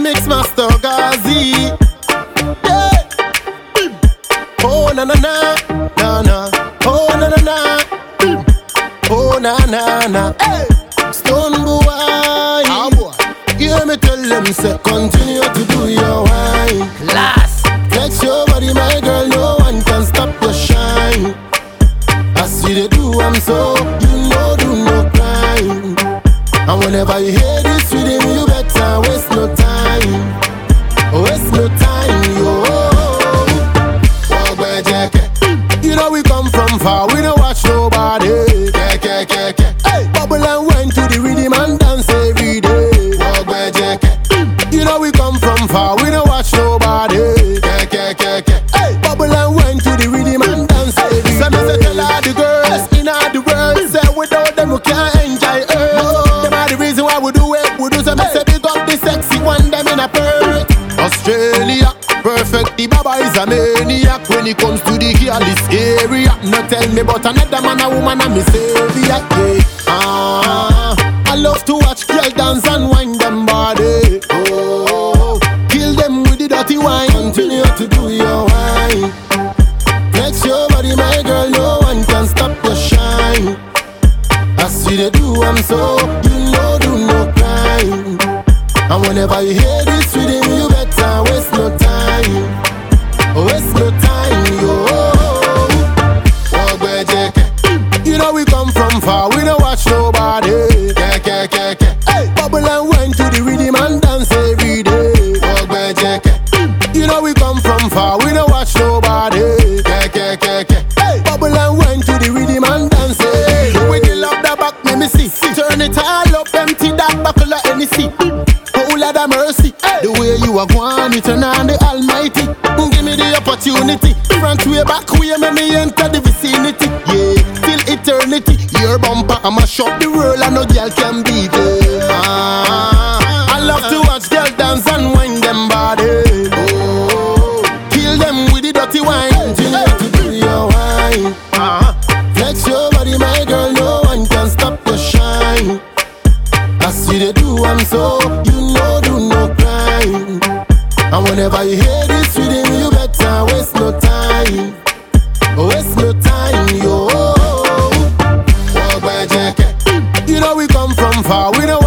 Mix Master Gazi. Yeah. Oh na na na na na. Oh na na na. Oh na na na. Hey. Stone boy. Ah boy. Hear me tell them say continue to do your wine. Class. Flex your body, my girl. No one can stop your shine. I see they do, I'm so you know do no crime. And whenever you hear this rhythm, you better waste no time. Waste no time, yo. Walk by jacket. You know we come from far, we don't watch nobody. Hey, bubble and went to the rhythm and dance every day. Walk by jacket. You know we come from far, we don't watch nobody. Hey, bubble and went to the rhythm and dance every day. Some say tell all the girls in all the world, say without them we can't enjoy earth. Them are the reason why we do it, we do some say big up the sexy one, them in a perk. Australia, perfect, the Baba is a maniac. When it comes to the girlish area, no tell me about another man, a woman, and me savior, yeah. I love to watch girl dance and wind them body. Oh, kill them with the dirty wine. Continue to do your wine. Flex your body, my girl, no one can stop your shine. I see they do, I'm so you know do no crime. And whenever you hear this rhythm, you better waste no time. Waste no time, yo. Walk by JK. You know we come from far, we don't watch nobody. Hey, bubble and went to the rhythm and dance every day. Walk by JK. You know we come from far, we don't watch nobody. Hey, bubble and went to the rhythm and dance every day. With the love the back, let me see. Turn it all up, empty that buckle of any seat. Lord of mercy, the way you are going, it turn on the Almighty. Give me the opportunity, front way, back way, make me enter the vicinity. Yeah, till eternity, your bumper, I'ma shock the world, and no girl can beat it. I love to watch girl dance and wind them body. Oh, kill them with the dirty wine. Continue to do your wine. Flex your body, my girl, no one can stop your shine. I see they do, I'm so you know do no crime. And whenever you hear this rhythm, you better waste no time. Waste no time, yo. Walk by jacket. You know we come from far, we know